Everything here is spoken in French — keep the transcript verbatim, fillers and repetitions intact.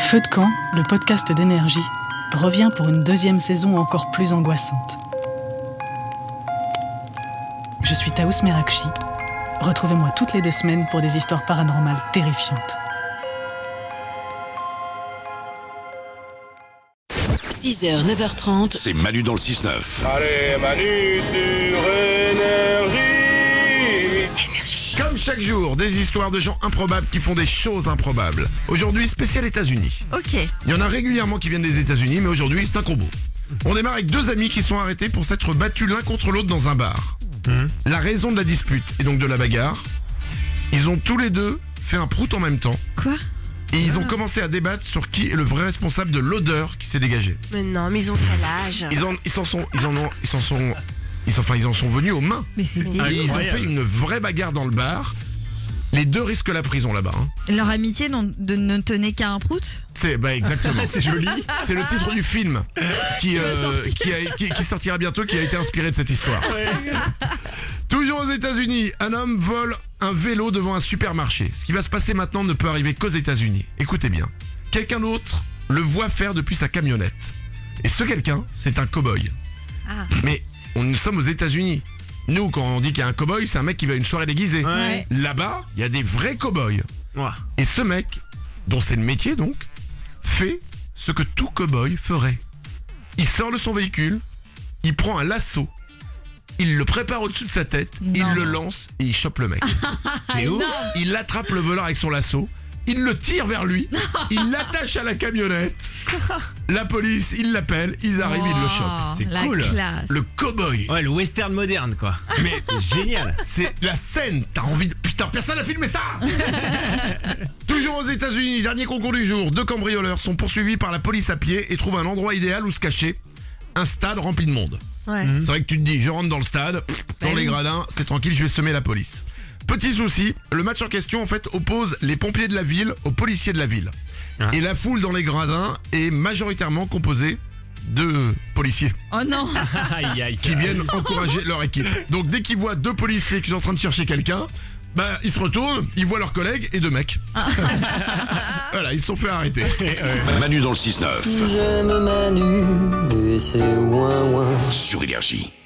Feu de camp, le podcast d'énergie, revient pour une deuxième saison encore plus angoissante. Je suis Taous Merakchi. Retrouvez-moi toutes les deux semaines pour des histoires paranormales terrifiantes. six heures, neuf heures trente. C'est Manu dans le six neuf. Allez, Manu sur Énergie. Comme chaque jour, des histoires de gens improbables qui font des choses improbables. Aujourd'hui, spécial États-Unis. Ok. Il y en a régulièrement qui viennent des États-Unis, mais aujourd'hui, c'est un combo. On démarre avec deux amis qui sont arrêtés pour s'être battus l'un contre l'autre dans un bar. Mmh. La raison de la dispute et donc de la bagarre, ils ont tous les deux fait un prout en même temps. Quoi ? Et ils ont commencé à débattre sur qui est le vrai responsable de l'odeur qui s'est dégagée. Mais non, mais ils ont quel âge ? Ils en, ils s'en sont, ils en ont, ils s'en sont, ils sont, enfin, ils en sont venus aux mains. Mais c'est Et ils ont fait une vraie bagarre dans le bar. Les deux risquent la prison là-bas. Hein. Leur amitié non, de, ne tenait qu'à un prout ? C'est bah exactement. C'est joli. C'est le titre du film qui, euh, qui, a, qui, qui sortira bientôt, qui a été inspiré de cette histoire. Ouais. Toujours aux États-Unis, un homme vole un vélo devant un supermarché. Ce qui va se passer maintenant ne peut arriver qu'aux États-Unis. Écoutez bien. Quelqu'un d'autre le voit faire depuis sa camionnette. Et ce quelqu'un, c'est un cow-boy. Ah. Mais on, nous sommes aux États-Unis. Nous, quand on dit qu'il y a un cow-boy, c'est un mec qui va à une soirée déguisée. Ouais. Là-bas, il y a des vrais cow-boys. Ouais. Et ce mec, dont c'est le métier donc, fait ce que tout cow-boy ferait. Il sort de son véhicule, il prend un lasso, il le prépare au-dessus de sa tête, non. Il le lance et il chope le mec. C'est ouf. Il attrape le voleur avec son lasso, il le tire vers lui, il l'attache à la camionnette. La police, il l'appelle, ils arrivent, wow, ils le chopent. C'est la cool. Classe. Le cow-boy. Ouais, le western moderne, quoi. Mais c'est génial. C'est la scène, t'as envie de... Putain, personne n'a filmé ça. Toujours aux États-Unis, dernier concours du jour. Deux cambrioleurs sont poursuivis par la police à pied et trouvent un endroit idéal où se cacher. Un stade rempli de monde. Ouais. Mmh. C'est vrai que tu te dis, je rentre dans le stade, pff, dans bah les oui. gradins, c'est tranquille, je vais semer la police. Petit souci, le match en question en fait oppose les pompiers de la ville aux policiers de la ville. Ah. Et la foule dans les gradins est majoritairement composée de policiers. Oh non. Qui viennent encourager leur équipe. Donc dès qu'ils voient deux policiers qui sont en train de chercher quelqu'un, bah ils se retournent, ils voient leurs collègues et deux mecs. Voilà, ils se sont fait arrêter. Manu dans le six neuf. J'aime Manu et c'est ouin ouin. Sur Énergie.